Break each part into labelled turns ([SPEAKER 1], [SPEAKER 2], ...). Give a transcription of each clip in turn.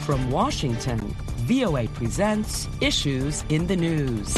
[SPEAKER 1] From Washington, VOA presents Issues in the News.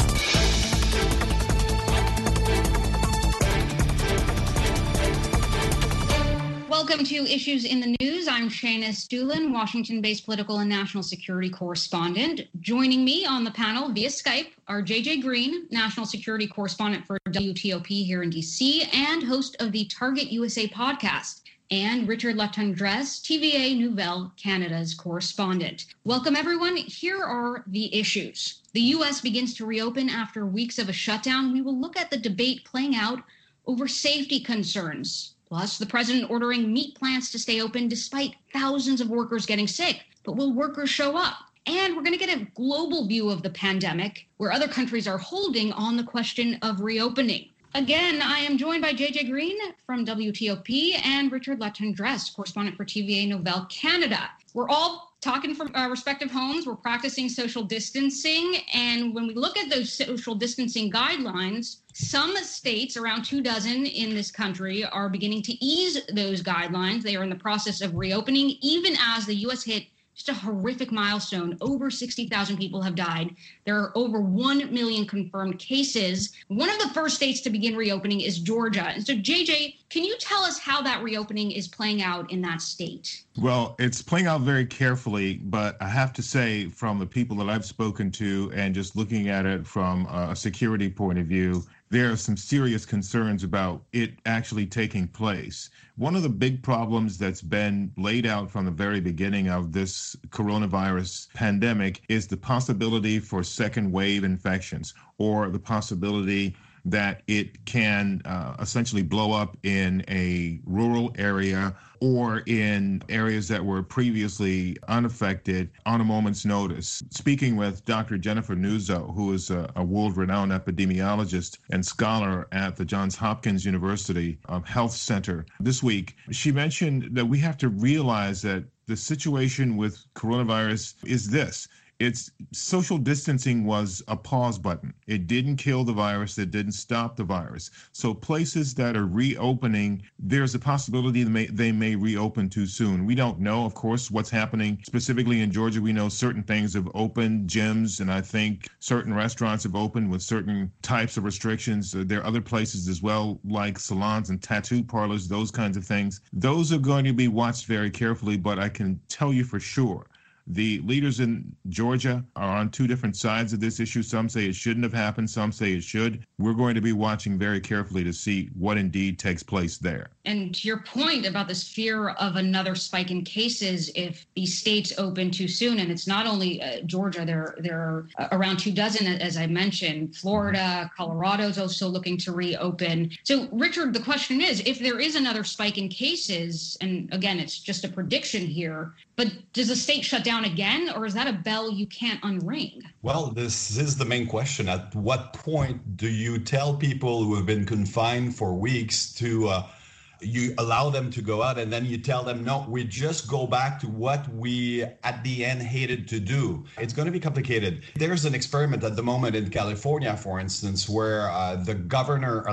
[SPEAKER 2] Welcome to Issues in the News. I'm Shayna Stulin, Washington-based political and national security correspondent. Joining me on the panel via Skype are JJ Green, national security correspondent for WTOP here in D.C. and host of the Target USA podcast, and Richard La Tendresse, TVA Nouvelle Canada's correspondent. Welcome, everyone. Here are the issues. The U.S. begins to reopen after weeks of a shutdown. We will look at the debate playing out over safety concerns. Plus, the president ordering meat plants to stay open despite thousands of workers getting sick. But will workers show up? And we're going to get a global view of the pandemic, where other countries are holding on the question of reopening. Again, I am joined by JJ Green from WTOP and Richard La Tendresse, correspondent for TVA Nouvelle Canada. We're all talking from our respective homes. We're practicing social distancing. And when we look at those social distancing guidelines, some states, around 24 in this country, are beginning to ease those guidelines. They are in the process of reopening, even as the U.S. hit just a horrific milestone. Over 60,000 people have died. There are over 1 million confirmed cases. One of the first states to begin reopening is Georgia. And so, JJ, can you tell us how that reopening is playing out in that state?
[SPEAKER 3] Well, it's playing out very carefully, but I have to say, from the people that I've spoken to and just looking at it from a security point of view, there are some serious concerns about it actually taking place. One of the big problems that's been laid out from the very beginning of this coronavirus pandemic is the possibility for second wave infections, or the possibility that it can essentially blow up in a rural area or in areas that were previously unaffected on a moment's notice. Speaking with Dr. Jennifer Nuzzo, who is a world-renowned epidemiologist and scholar at the Johns Hopkins University Health Center this week, she mentioned that we have to realize that the situation with coronavirus is this. It's social distancing was a pause button. It didn't kill the virus. It didn't stop the virus. So places that are reopening, there's a possibility they may reopen too soon. We don't know, of course, what's happening specifically in Georgia. We know certain things have opened, gyms, and I think certain restaurants have opened with certain types of restrictions. There are other places as well, like salons and tattoo parlors, those kinds of things. Those are going to be watched very carefully, but I can tell you for sure, the leaders in Georgia are on two different sides of this issue. Some say it shouldn't have happened. Some say it should. We're going to be watching very carefully to see what indeed takes place there. And
[SPEAKER 2] to your point about this fear of another spike in cases if these states open too soon, and it's not only Georgia, there are around 24, as I mentioned. Florida, Colorado is also looking to reopen. So, Richard, the question is, if there is another spike in cases, and again, it's just a prediction here, but does the state shut down again, or is that a bell you can't unring?
[SPEAKER 4] Well, this is the main question. At what point do you tell people who have been confined for weeks to you allow them to go out, and then you tell them, no, we just go back to what we at the end hated to do? It's going to be complicated. There's an experiment at the moment in California, for instance, where the governor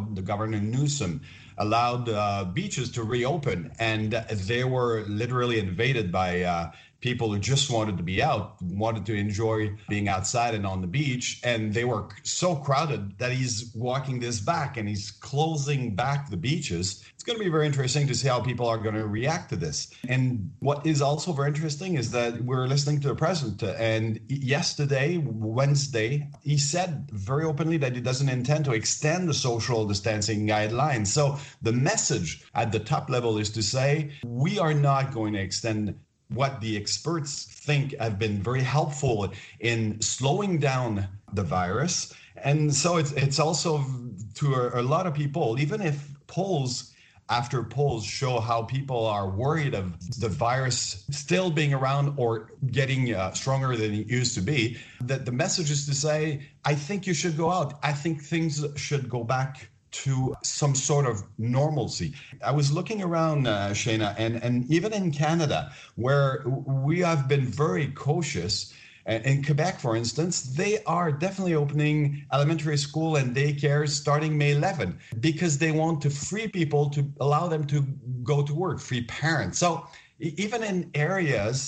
[SPEAKER 4] Newsom allowed beaches to reopen, and they were literally invaded by people who just wanted to be out, wanted to enjoy being outside and on the beach. And they were so crowded that he's walking this back and he's closing back the beaches. It's going to be very interesting to see how people are going to react to this. And what is also very interesting is that we're listening to the president. And yesterday, Wednesday, he said very openly that he doesn't intend to extend the social distancing guidelines. So the message at the top level is to say, we are not going to extend what the experts think have been very helpful in slowing down the virus. And so it's also to a lot of people, even if polls after polls show how people are worried of the virus still being around or getting stronger than it used to be, that the message is to say, I think you should go out. I think things should go back to some sort of normalcy. I was looking around, Shayna, and even in Canada, where we have been very cautious. In Quebec, for instance, they are definitely opening elementary school and daycare starting May 11 because they want to free people to allow them to go to work, free parents. So even in areas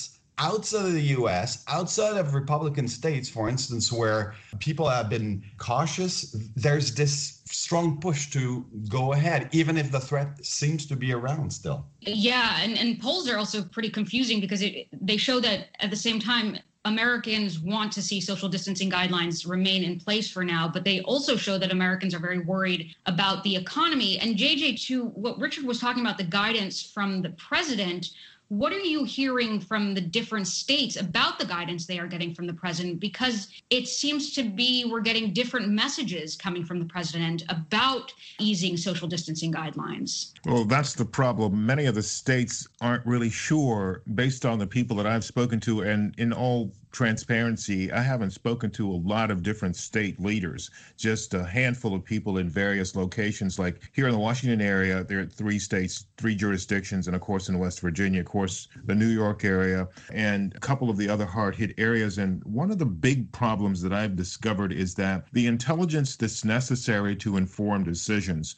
[SPEAKER 4] outside of the US, outside of Republican states, for instance, where people have been cautious, there's this strong push to go ahead, even if the threat seems to be around still.
[SPEAKER 2] Yeah, and polls are also pretty confusing because they show that at the same time, Americans want to see social distancing guidelines remain in place for now, but they also show that Americans are very worried about the economy. And JJ, to what Richard was talking about, the guidance from the president, what are you hearing from the different states about the guidance they are getting from the president? Because it seems to be we're getting different messages coming from the president about easing social distancing guidelines.
[SPEAKER 3] Well, that's the problem. Many of the states aren't really sure, based on the people that I've spoken to, and in all transparency, I haven't spoken to a lot of different state leaders, just a handful of people in various locations. Like here in the Washington area, there are 3 states, 3 jurisdictions, and of course in West Virginia, of course, the New York area, and a couple of the other hard-hit areas. And one of the big problems that I've discovered is that the intelligence that's necessary to inform decisions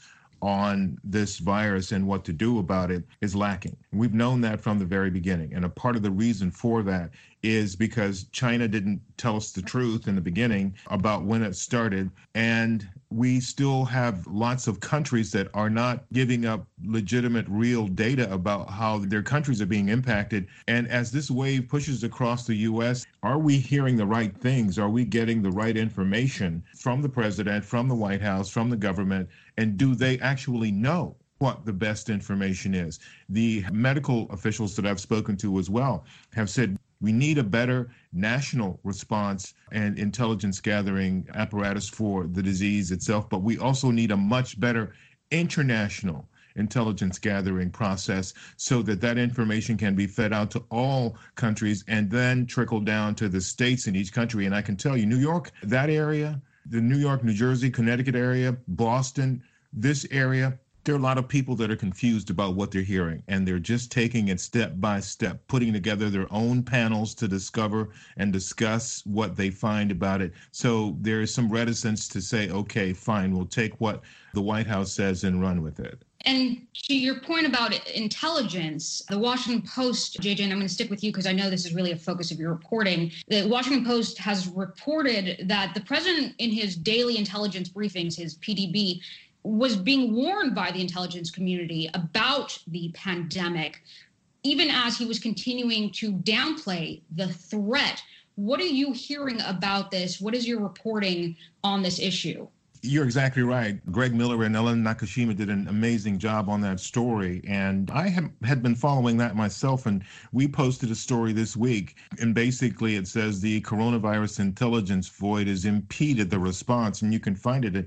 [SPEAKER 3] on this virus and what to do about it is lacking. We've known that from the very beginning. And a part of the reason for that is because China didn't tell us the truth in the beginning about when it started. And we still have lots of countries that are not giving up legitimate, real data about how their countries are being impacted. And as this wave pushes across the U.S., are we hearing the right things? Are we getting the right information from the president, from the White House, from the government? And do they actually know what the best information is? The medical officials that I've spoken to as well have said we need a better national response and intelligence gathering apparatus for the disease itself, but we also need a much better international intelligence gathering process so that that information can be fed out to all countries and then trickle down to the states in each country. And I can tell you, New York, that area, the New York, New Jersey, Connecticut area, Boston, this area, there are a lot of people that are confused about what they're hearing, and they're just taking it step by step, putting together their own panels to discover and discuss what they find about it. So there is some reticence to say, okay, fine, we'll take what the White House says and run with it.
[SPEAKER 2] And to your point about intelligence, the Washington Post, JJ, and I'm going to stick with you because I know this is really a focus of your reporting. The Washington Post has reported that the president in his daily intelligence briefings, his PDB, was being warned by the intelligence community about the pandemic, even as he was continuing to downplay the threat. What are you hearing about this? What is your reporting on this issue?
[SPEAKER 3] You're exactly right. Greg Miller and Ellen Nakashima did an amazing job on that story. And I had been following that myself. And we posted a story this week. And basically it says the coronavirus intelligence void has impeded the response. And you can find it at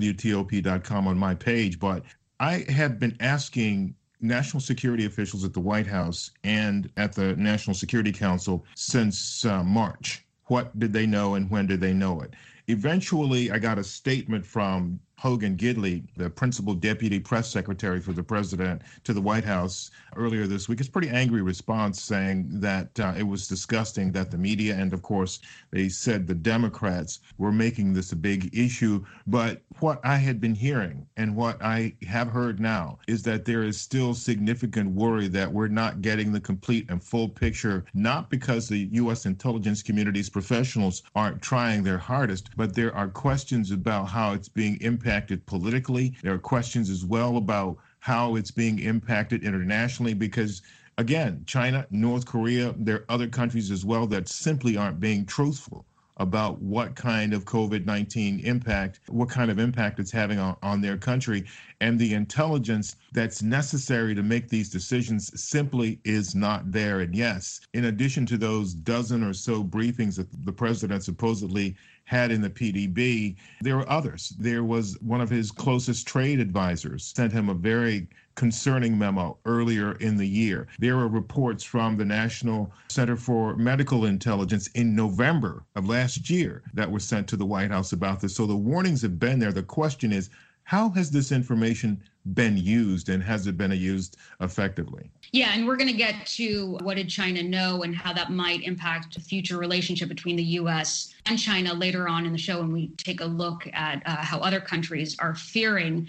[SPEAKER 3] WTOP.com on my page. But I had been asking national security officials at the White House and at the National Security Council since March. What did they know and when did they know it? Eventually, I got a statement from Hogan Gidley, the principal deputy press secretary for the president, to the White House earlier this week. It's a pretty angry response saying that it was disgusting that the media, and of course, they said the Democrats were making this a big issue. But what I had been hearing and what I have heard now is that there is still significant worry that we're not getting the complete and full picture, not because the U.S. intelligence community's professionals aren't trying their hardest, but there are questions about how it's being impacted politically. There are questions as well about how it's being impacted internationally because, again, China, North Korea, there are other countries as well that simply aren't being truthful about what kind of COVID-19 impact, what kind of impact it's having on their country. And the intelligence that's necessary to make these decisions simply is not there. And yes, in addition to those dozen or so briefings that the president supposedly had in the PDB, there were others. There was one of his closest trade advisors sent him a very concerning memo earlier in the year. There were reports from the National Center for Medical Intelligence in November of last year that were sent to the White House about this. So the warnings have been there. The question is, how has this information been used, and has it been used effectively?
[SPEAKER 2] Yeah, and we're going to get to what did China know and how that might impact the future relationship between the U.S. and China later on in the show when we take a look at how other countries are faring.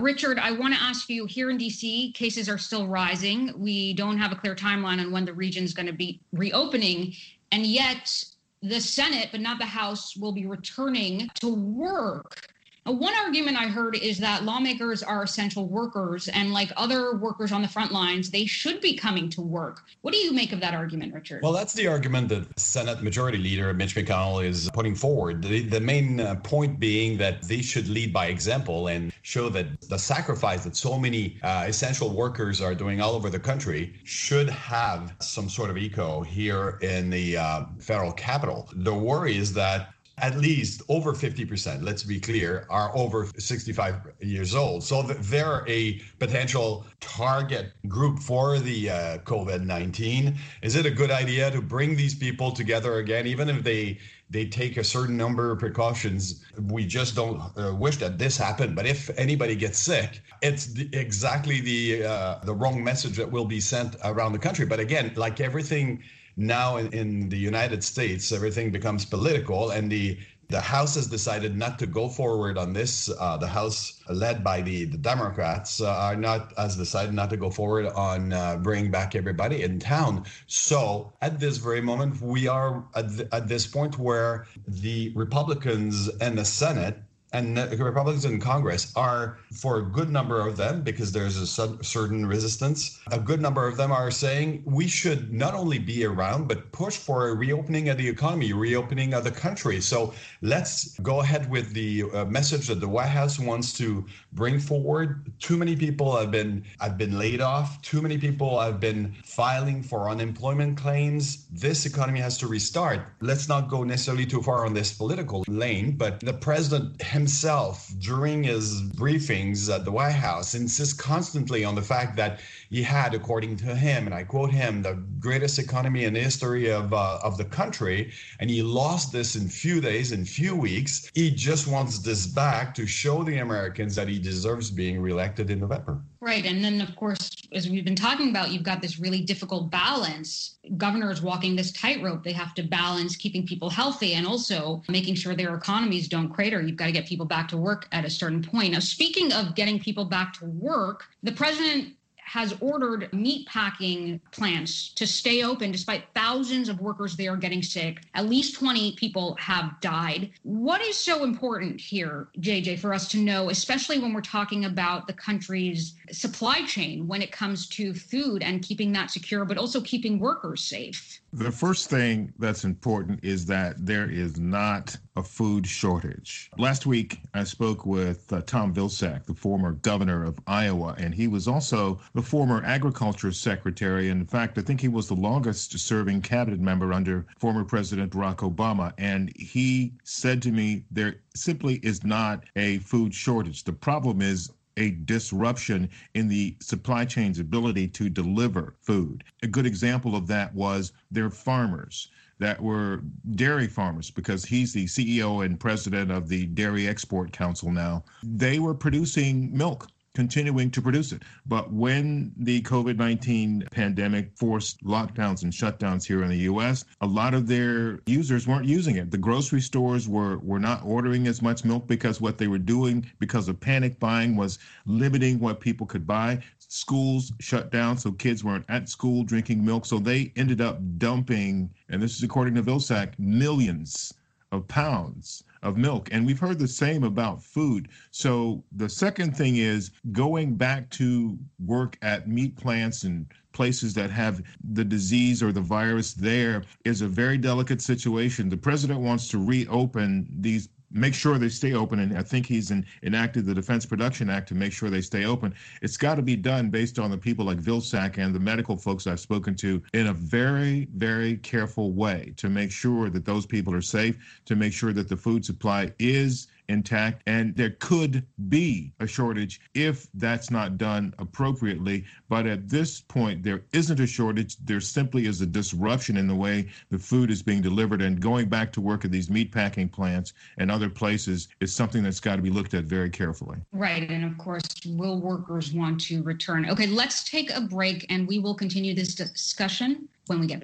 [SPEAKER 2] Richard, I want to ask you, here in D.C., cases are still rising. We don't have a clear timeline on when the region's going to be reopening. And yet the Senate, but not the House, will be returning to work. Now, one argument I heard is that lawmakers are essential workers, and like other workers on the front lines, they should be coming to work. What do you make of that argument, Richard?
[SPEAKER 4] Well, that's the argument that Senate Majority Leader Mitch McConnell is putting forward. The main point being that they should lead by example and show that the sacrifice that so many essential workers are doing all over the country should have some sort of echo here in the federal capital. The worry is that at least over 50%, let's be clear, are over 65 years old. So they're a potential target group for the COVID-19. Is it a good idea to bring these people together again, even if they take a certain number of precautions? We just don't wish that this happened. But if anybody gets sick, it's exactly the wrong message that will be sent around the country. But again, like everything now in the United States, everything becomes political, and the House has decided not to go forward on this. The House, led by the Democrats, has decided not to go forward on bringing back everybody in town. So at this very moment, we are at this point where the Republicans and the Senate and the Republicans in Congress are, for a good number of them, because there's a certain resistance, a good number of them are saying we should not only be around, but push for a reopening of the economy, reopening of the country. So let's go ahead with the message that the White House wants to bring forward. Too many people have been laid off. Too many people have been filing for unemployment claims. This economy has to restart. Let's not go necessarily too far on this political lane, but the president himself, during his briefings at the White House, insists constantly on the fact that he had, according to him, and I quote him, the greatest economy in the history of the country, and he lost this in few days, in few weeks. He just wants this back to show the Americans that he deserves being reelected in November.
[SPEAKER 2] Right. And then, of course, as we've been talking about, you've got this really difficult balance. Governors walking this tightrope. They have to balance keeping people healthy and also making sure their economies don't crater. You've got to get people back to work at a certain point. Now, speaking of getting people back to work, the president has ordered meatpacking plants to stay open despite thousands of workers there getting sick. At least 20 people have died. What is so important here, JJ, for us to know, especially when we're talking about the country's supply chain when it comes to food and keeping that secure, but also keeping workers safe?
[SPEAKER 3] The first thing that's important is that there is not a food shortage. Last week, I spoke with Tom Vilsack, the former governor of Iowa, and he was also the former agriculture secretary. In fact, I think he was the longest serving cabinet member under former President Barack Obama. And he said to me, there simply is not a food shortage. The problem is a disruption in the supply chain's ability to deliver food. A good example of that was their farmers that were dairy farmers, because he's the CEO and president of the Dairy Export Council now. They were producing milk, continuing to produce it. But when the COVID-19 pandemic forced lockdowns and shutdowns here in the U.S., a lot of their users weren't using it. The grocery stores were not ordering as much milk because what they were doing because of panic buying was limiting what people could buy. Schools shut down, so kids weren't at school drinking milk. So they ended up dumping, and this is according to Vilsack, millions of pounds of milk. And we've heard the same about food. So the second thing is going back to work at meat plants and places that have the disease or the virus there is a very delicate situation. The president wants to reopen these, make sure they stay open. And I think he's enacted the Defense Production Act to make sure they stay open. It's got to be done based on the people like Vilsack and the medical folks I've spoken to in a very, very careful way to make sure that those people are safe, to make sure that the food supply is intact. And there could be a shortage if that's not done appropriately. But at this point, there isn't a shortage. There simply is a disruption in the way the food is being delivered. And going back to work at these meatpacking plants and other places is something that's got to be looked at very carefully.
[SPEAKER 2] Right. And of course, will workers want to return? Okay, let's take a break and we will continue this discussion when we get back.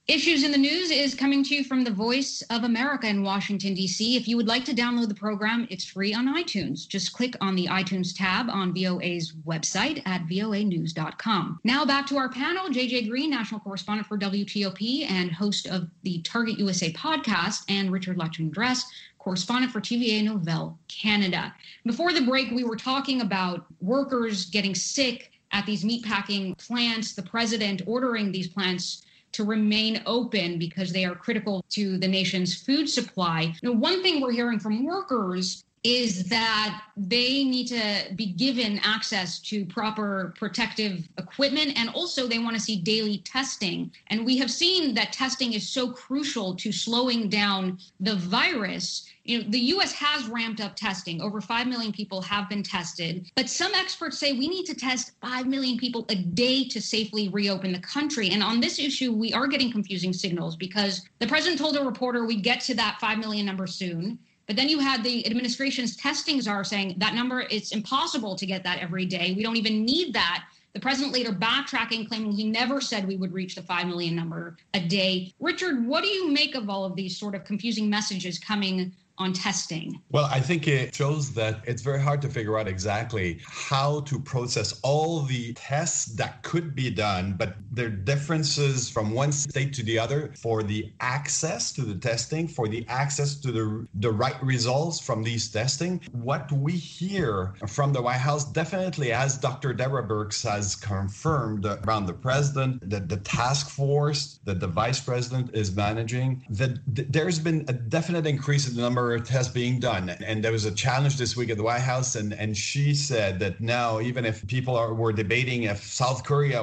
[SPEAKER 2] Issues in the News is coming to you from the Voice of America in Washington, D.C. If you would like to download the program, it's free on iTunes. Just click on the iTunes tab on VOA's website at voanews.com. Now back to our panel, JJ Green, national correspondent for WTOP and host of the Target USA podcast, and Richard Lachman-Dress, correspondent for TVA Nouvelle Canada. Before the break, we were talking about workers getting sick at these meatpacking plants, the president ordering these plants to remain open because they are critical to the nation's food supply. Now, one thing we're hearing from workers is that they need to be given access to proper protective equipment, and also they want to see daily testing. And we have seen that testing is so crucial to slowing down the virus. You know, the U.S. has ramped up testing. Over 5 million people have been tested. But some experts say we need to test 5 million people a day to safely reopen the country. And on this issue, we are getting confusing signals because the president told a reporter we'd get to that 5 million number soon. But then you had the administration's testing czar saying that number, it's impossible to get that every day. We don't even need that. The president later backtracking, claiming he never said we would reach the 5 million number a day. Richard, what do you make of all of these sort of confusing messages coming on testing?
[SPEAKER 4] Well, I think it shows that it's very hard to figure out exactly how to process all the tests that could be done, but there are differences from one state to the other for the access to the testing, for the access to the right results from these testing. What we hear from the White House, definitely, as Dr. Deborah Birx has confirmed around the president, that the task force that the vice president is managing, that there's been a definite increase in the number of tests being done. And there was a challenge this week at the White House, and she said that now, even if people were debating if South Korea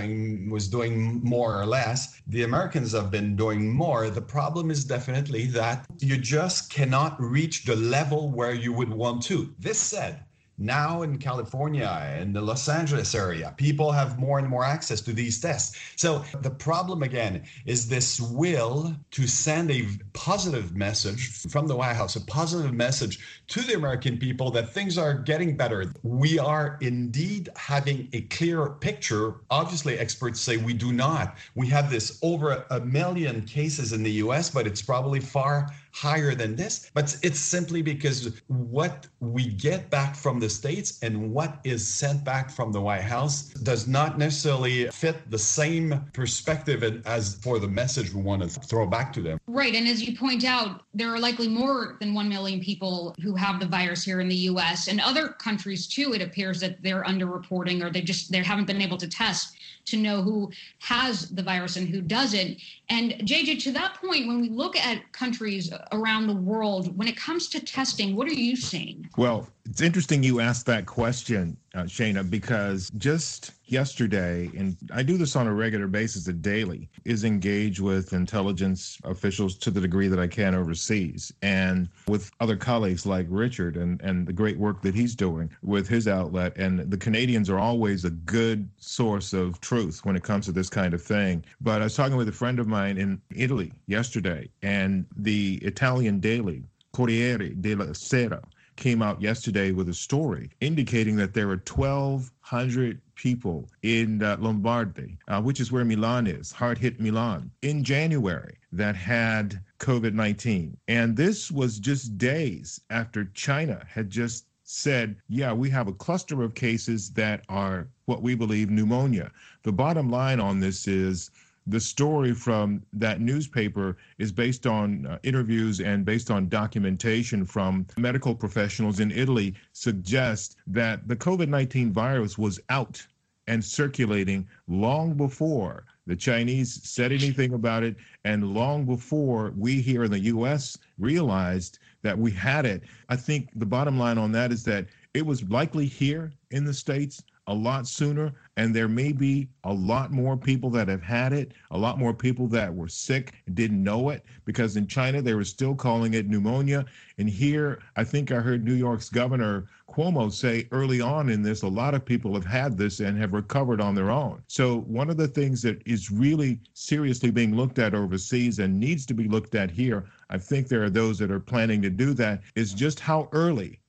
[SPEAKER 4] was doing more or less, the Americans have been doing more. The problem is definitely that you just cannot reach the level where you would want to. This said, now in California, in the Los Angeles area, people have more and more access to these tests. So the problem, again, is this will to send a positive message from the White House, a positive message to the American people that things are getting better. We are indeed having a clearer picture. Obviously, experts say we do not. We have this over 1 million cases in the US, but it's probably far higher than this. But it's simply because what we get back from the States and what is sent back from the White House does not necessarily fit the same perspective as for the message we want to throw back to them.
[SPEAKER 2] Right. And as you point out, there are likely more than 1 million people who have the virus here in the U.S. and other countries, too. It appears that they're underreporting, or they haven't been able to test to know who has the virus and who doesn't. And JJ, to that point, when we look at countries around the world, when it comes to testing, what are you seeing?
[SPEAKER 3] Well, it's interesting you asked that question, Shana, because just yesterday, and I do this on a regular basis, daily, is engage with intelligence officials to the degree that I can overseas, and with other colleagues like Richard and the great work that he's doing with his outlet. And the Canadians are always a good source of truth when it comes to this kind of thing. But I was talking with a friend of mine in Italy yesterday, and the Italian daily Corriere della Sera came out yesterday with a story indicating that there were 1,200 people in Lombardy, which is where Milan is, hard-hit Milan, in January that had COVID-19. And this was just days after China had just said, yeah, we have a cluster of cases that are what we believe pneumonia. The bottom line on this is the story from that newspaper is based on interviews and based on documentation from medical professionals in Italy, suggests that the COVID-19 virus was out and circulating long before the Chinese said anything about it, and long before we here in the U.S. realized that we had it. I think the bottom line on that is that it was likely here in the States a lot sooner, and there may be a lot more people that have had it, a lot more people that were sick and didn't know it, because in China they were still calling it pneumonia. And here, I think I heard New York's Governor Cuomo say early on in this, a lot of people have had this and have recovered on their own. So one of the things that is really seriously being looked at overseas and needs to be looked at here, I think there are those that are planning to do that, is just how early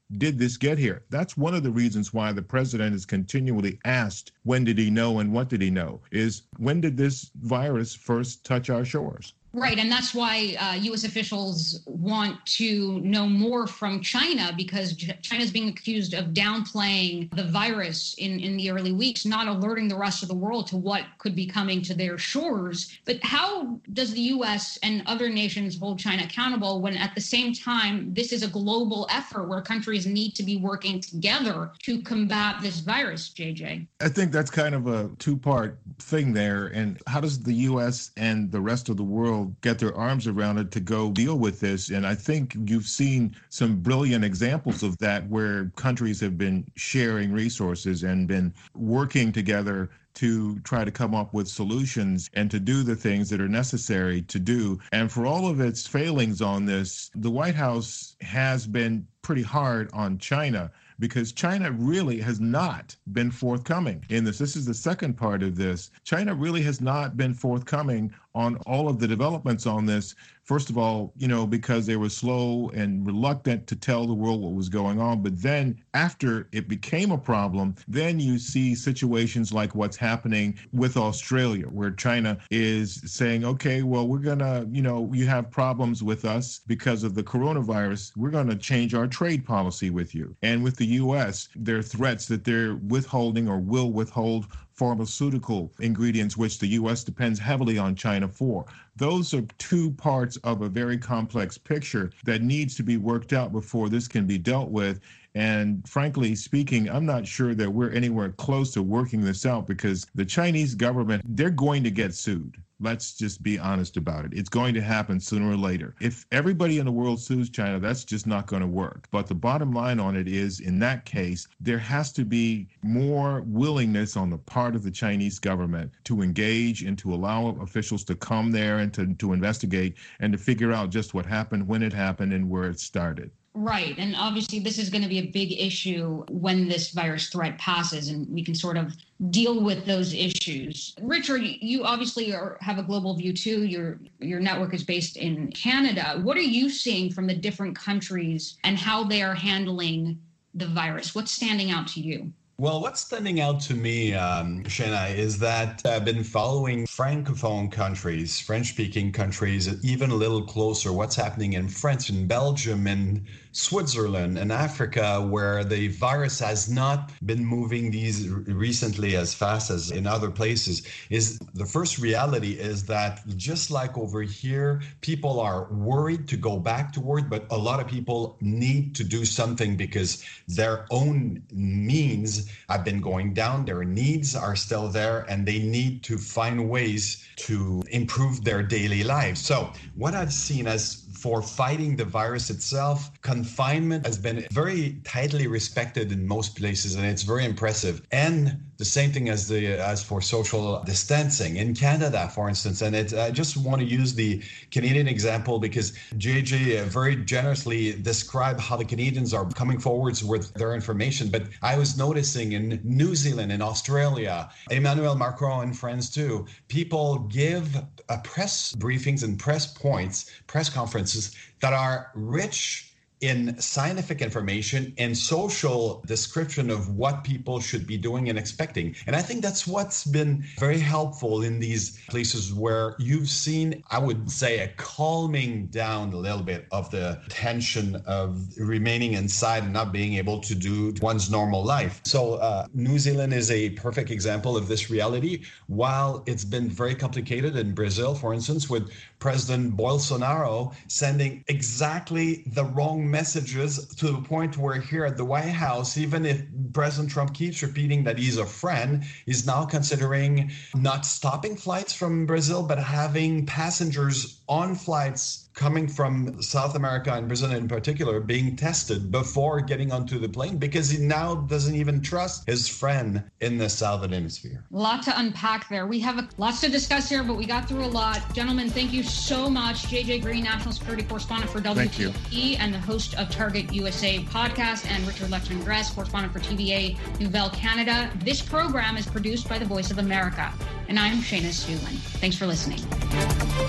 [SPEAKER 3] did this get here? That's one of the reasons why the president is continually asked, when did he know and what did he know? Is when did this virus first touch our shores?
[SPEAKER 2] Right. And that's why U.S. officials want to know more from China, because China is being accused of downplaying the virus in the early weeks, not alerting the rest of the world to what could be coming to their shores. But how does the U.S. and other nations hold China accountable when at the same time this is a global effort where countries need to be working together to combat this virus, JJ?
[SPEAKER 3] I think that's kind of a two-part thing there. And how does the U.S. and the rest of the world get their arms around it to go deal with this? And I think you've seen some brilliant examples of that where countries have been sharing resources and been working together to try to come up with solutions and to do the things that are necessary to do. And for all of its failings on this, the White House has been pretty hard on China, because China really has not been forthcoming in this. This is the second part of this. China really has not been forthcoming on all of the developments on this. First of all, because they were slow and reluctant to tell the world what was going on. But then after it became a problem, then you see situations like what's happening with Australia, where China is saying, okay, well, we're going to, you have problems with us because of the coronavirus. We're going to change our trade policy with you. And with the U.S., there are threats that they're withholding or will withhold pharmaceutical ingredients, which the U.S. depends heavily on China for. Those are two parts of a very complex picture that needs to be worked out before this can be dealt with. And frankly speaking, I'm not sure that we're anywhere close to working this out, because the Chinese government, they're going to get sued. Let's just be honest about it. It's going to happen sooner or later. If everybody in the world sues China, that's just not going to work. But the bottom line on it is, in that case, there has to be more willingness on the part of the Chinese government to engage and to allow officials to come there and to investigate and to figure out just what happened, when it happened, and where it started.
[SPEAKER 2] Right. And obviously, this is going to be a big issue when this virus threat passes, and we can sort of deal with those issues. Richard, you obviously have a global view, too. Your network is based in Canada. What are you seeing from the different countries and how they are handling the virus? What's standing out to you?
[SPEAKER 4] Well, what's standing out to me, Shana, is that I've been following Francophone countries, French-speaking countries, even a little closer, what's happening in France, in Belgium, in Switzerland, and Africa, where the virus has not been moving these recently as fast as in other places. Is the first reality is that just like over here, people are worried to go back to work, but a lot of people need to do something because their own means have been going down, their needs are still there, and they need to find ways to improve their daily lives. So what I've seen as for fighting the virus itself, confinement has been very tightly respected in most places, and it's very impressive. And the same thing as for social distancing in Canada, for instance. And I just want to use the Canadian example because JJ very generously described how the Canadians are coming forwards with their information. But I was noticing in New Zealand, in Australia, Emmanuel Macron and friends too, people give press briefings and press conferences that are rich in scientific information and social description of what people should be doing and expecting. And I think that's what's been very helpful in these places where you've seen, I would say, a calming down a little bit of the tension of remaining inside and not being able to do one's normal life. So New Zealand is a perfect example of this reality. While it's been very complicated in Brazil, for instance, with President Bolsonaro sending exactly the wrong messages to the point where here at the White House, even if President Trump keeps repeating that he's a friend, he's now considering not stopping flights from Brazil, but having passengers on flights coming from South America and Brazil in particular being tested before getting onto the plane because he now doesn't even trust his friend in the Southern Hemisphere.
[SPEAKER 2] A lot to unpack there. We have lots to discuss here, but we got through a lot. Gentlemen, thank you so much. JJ Green, National Security Correspondent for WTOP and the host of Target USA podcast, and Richard Lefton-Gress, correspondent for TVA Nouvelle Canada. This program is produced by the Voice of America, and I'm Shana Stulin. Thanks for listening.